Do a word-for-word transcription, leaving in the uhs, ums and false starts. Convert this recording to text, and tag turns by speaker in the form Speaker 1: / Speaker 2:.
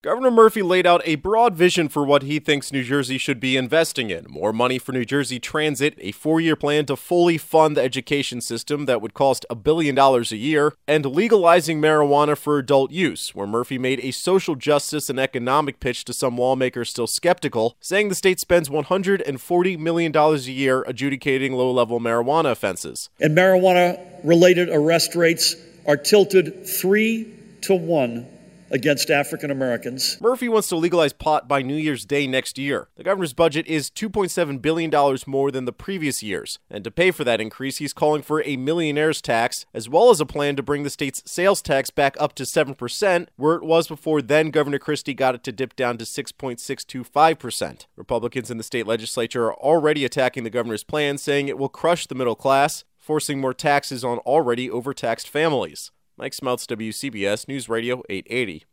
Speaker 1: Governor Murphy laid out a broad vision for what he thinks New Jersey should be investing in. More money for New Jersey Transit, a four-year plan to fully fund the education system that would cost a billion dollars a year, and legalizing marijuana for adult use, where Murphy made a social justice and economic pitch to some lawmakers still skeptical, saying the state spends one hundred forty million dollars a year adjudicating low-level marijuana offenses.
Speaker 2: And marijuana-related arrest rates are tilted three to one against African Americans.
Speaker 1: Murphy wants to legalize pot by New Year's Day next year. The governor's budget is two point seven billion dollars more than the previous years, and to pay for that increase, he's calling for a millionaire's tax, as well as a plan to bring the state's sales tax back up to seven percent, where it was before then Governor Christie got it to dip down to six point six two five percent. Republicans in the state legislature are already attacking the governor's plan, saying it will crush the middle class, forcing more taxes on already overtaxed families. Mike Smeltz, W C B S News Radio eight eighty.